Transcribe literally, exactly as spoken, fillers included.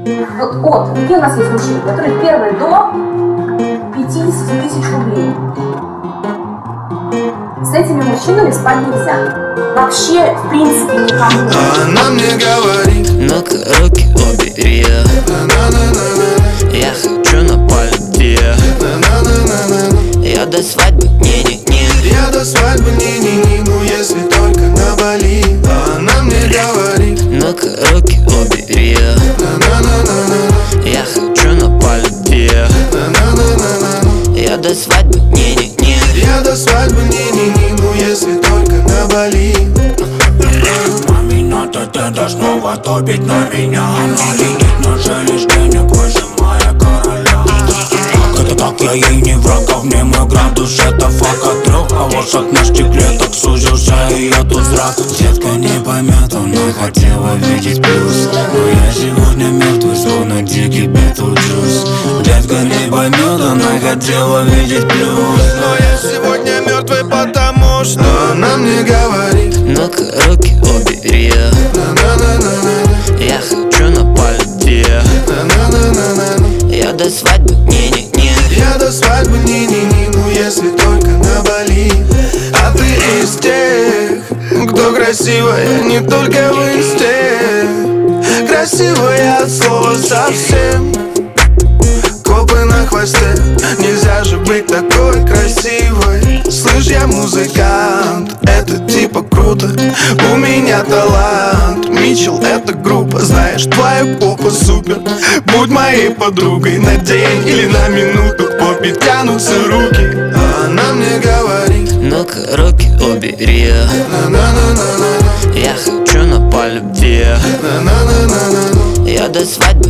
Вот от, какие у нас есть мужчины, которые первые до пятидесяти тысяч рублей. С этими мужчинами спать нельзя. Вообще, в принципе, никому. Она мне говорит: ну-ка, руки убери. Я хочу на пальте. Я до свадьбы, не-не-не. Я до свадьбы, не-не-не. Ну если только на Бали. Она мне говорит: ну-ка, руки убери. Я хочу на пальте. Я до свадьбы, не-не-не. Я до свадьбы, не-не-не. Ну если только на Бали. Маме надо тогда снова топить на меня. Она летит на желез денег, выжимая короля. Как это так, я ей не враг, а в ней мой градус. Это фак от трех, а вот на стекле так сузился ее тут зрак. Детка не поймет, она хотела видеть плюс. Но я сегодня мертвый, словно дикий Битлджус. Детка не поймет, она хотела видеть плюс. Но я сегодня мертвый, потому что она мне говорит: ну-ка, руки убери. Я хочу на пальте. Я до свадьбы, не-не-не. Я до свадьбы, не-не-не. Ну если только на Бали. А ты из тех, кто красивая не только в инсте. Красивая от слова совсем. Копы на хвосте. Нельзя же быть такой красивой. Слышь, я музыкант, это типа круто. У меня талант, Митчел, это группа. Знаешь, твоя попа супер. Будь моей подругой на день или на минуту. К попе тянутся руки. А она мне говорит: ну-ка, руки убери. Я хочу на пальте. Я до свадьбы,